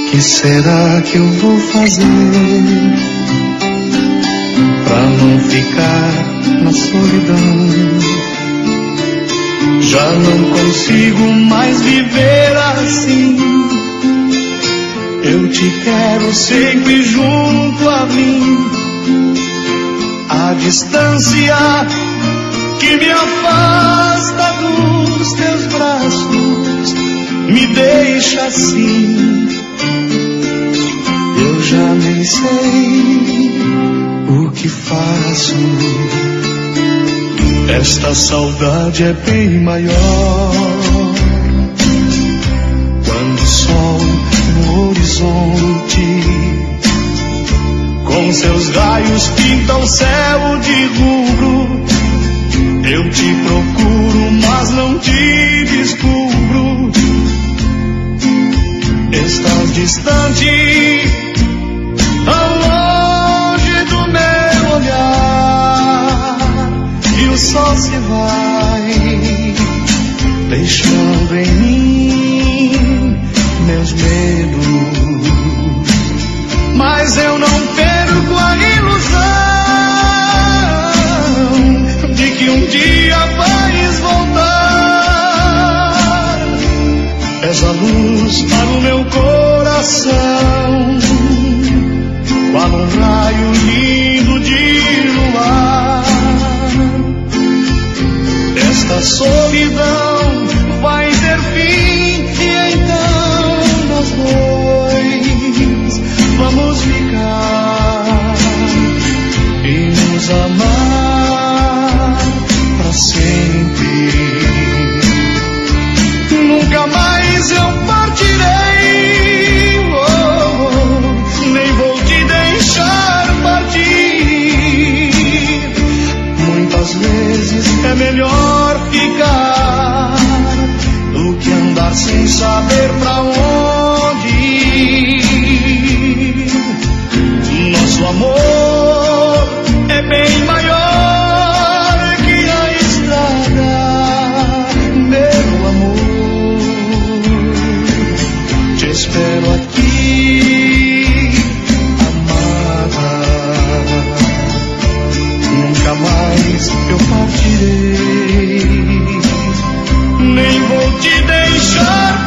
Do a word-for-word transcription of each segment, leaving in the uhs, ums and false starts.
que será que eu vou fazer pra não ficar na solidão? Já não consigo mais viver assim. Eu te quero sempre junto a mim. A distância que me afasta dos teus braços me deixa assim. Eu já nem sei o que faço. Esta saudade é bem maior. Quando o sol no horizonte com seus raios pinta o céu de rubro, eu te procuro, mas não te descubro. Estás distante, tão longe do meu olhar, e o sol se vai, deixando em mim meus medos. Mas eu não perco a ilusão de que um dia vais voltar. És a luz para o meu coração, qual um raio lindo de luar. Esta solidão vai ter fim, e então nós dois vamos ficar e nos amar pra sempre. Nunca mais eu partirei, oh, nem vou te deixar partir. Muitas vezes é melhor ficar do que andar sem saber pra onde ir. Nosso amor é bem maior que a estrada, meu amor. Te espero aqui, amada. Nunca mais eu partirei, nem vou te deixar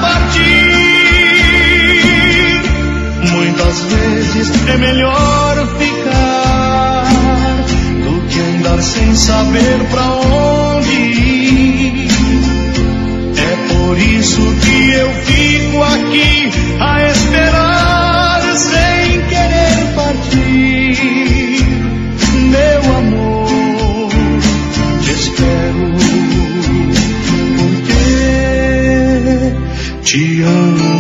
partir. Muitas vezes é melhor ficar do que andar sem saber pra onde ir. É por isso que eu fico aqui a esperar sem querer partir. Meu amor, te espero porque te amo.